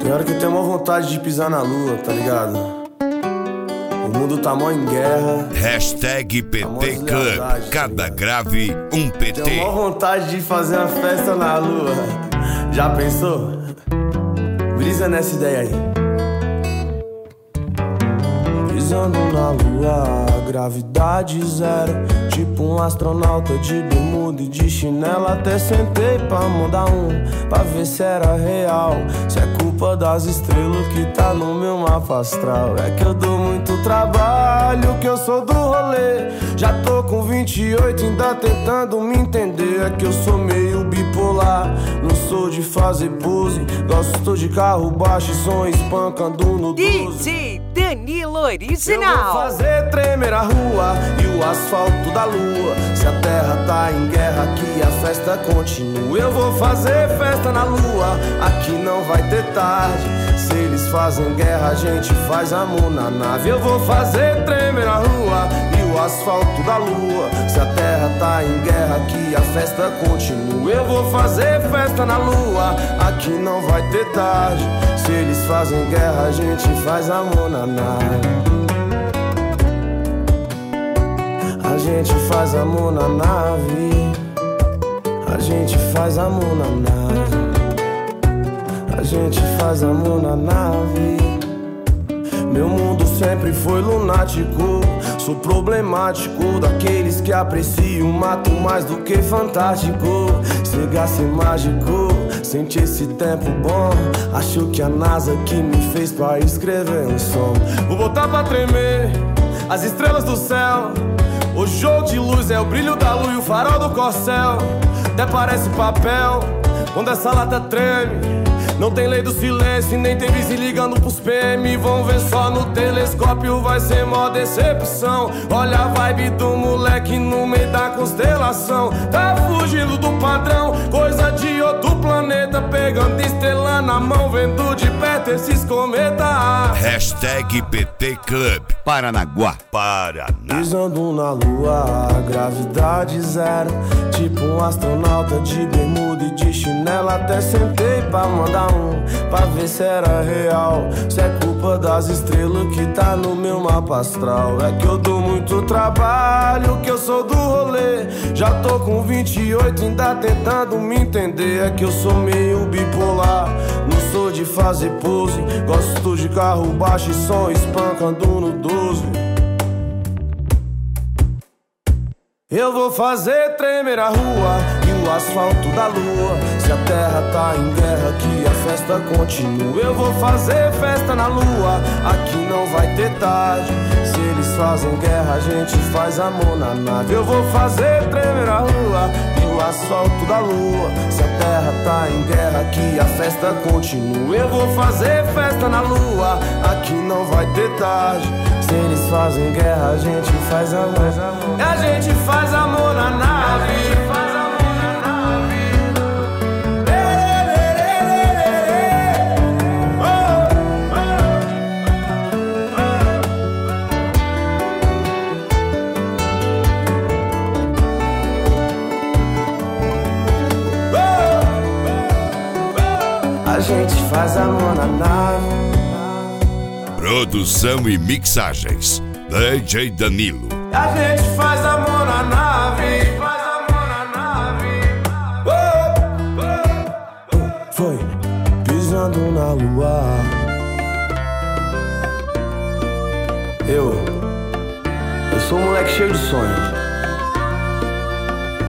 Tem hora que eu tenho uma vontade de pisar na lua, tá ligado? O mundo tá mó em guerra. Hashtag PT Club, cada grave um PT. Tenho mó vontade de fazer uma festa na lua. Já pensou? Brisa nessa ideia aí. Pisando na lua, gravidade zero. Tipo um astronauta de bermuda e de chinela. Até sentei pra mandar pra ver se era real. Se é culpa das estrelas que tá no meu mapa astral. É que eu dou muito trabalho, que eu sou do rolê. Já tô com 28, ainda tentando me entender. É que eu sou meio bipolar, não sou de fazer pose. Gosto de carro baixo e som espancando no 12. DJ Danilo Original. Eu vou fazer tremer a rua e o asfalto da lua. Se a terra tá em guerra, aqui a festa continua. Eu vou fazer festa na lua, aqui não vai ter tarde. Se eles fazem guerra, a gente faz amor na nave. Eu vou fazer tremer a rua e o asfalto da lua. Se a terra tá em guerra, aqui a festa continua. Eu vou fazer festa na lua, aqui não vai ter tarde. Se eles fazem guerra, a gente faz amor na nave. A gente faz amor na nave. A gente faz amor na nave. A gente faz amor na nave. Meu mundo sempre foi lunático. Sou problemático, daqueles que apreciam mato mais do que fantástico. Chega a ser mágico, sente esse tempo bom. Acho que a NASA que me fez pra escrever um som. Vou botar pra tremer as estrelas do céu. O jogo de luz é o brilho da lua e o farol do corcel. Até parece papel quando essa lata treme. Não tem lei do silêncio e nem tem vice ligando pros PM. Vão ver só no telescópio, vai ser mó decepção. Olha a vibe do moleque no meio da constelação. Tá fugindo do padrão, coisa de outro planeta. Pegando estrela na mão, vendo de perto esses cometas. Hashtag PT Club, Paranaguá, Paraná. Pisando na lua, gravidade zero. Tipo um astronauta de bermuda e de chinela. Até sentei pra mandar pra ver se era real. Se é culpa das estrelas que tá no meu mapa astral. É que eu dou muito trabalho, que eu sou do rolê. Já tô com 28, ainda tentando me entender. É que eu sou meio bipolar, não sou de fazer pose. Gosto de carro baixo e som espancando no 12. Eu vou fazer tremer a rua e o asfalto da lua. Se a terra tá em guerra, aqui a festa continua. Eu vou fazer festa na lua, aqui não vai ter tarde. Se eles fazem guerra, a gente faz amor na nave. Eu vou fazer tremer a rua e o asfalto da lua. Se a terra tá em guerra, aqui a festa continua. Eu vou fazer festa na lua, aqui não vai ter tarde. Se eles fazem guerra, a gente faz amor. E a gente faz amor na nave. A gente faz amor na nave. Produção e mixagens, DJ Danilo. A gente faz amor na nave. Faz amor na nave. Foi pisando na lua. Eu sou um moleque cheio de sonho.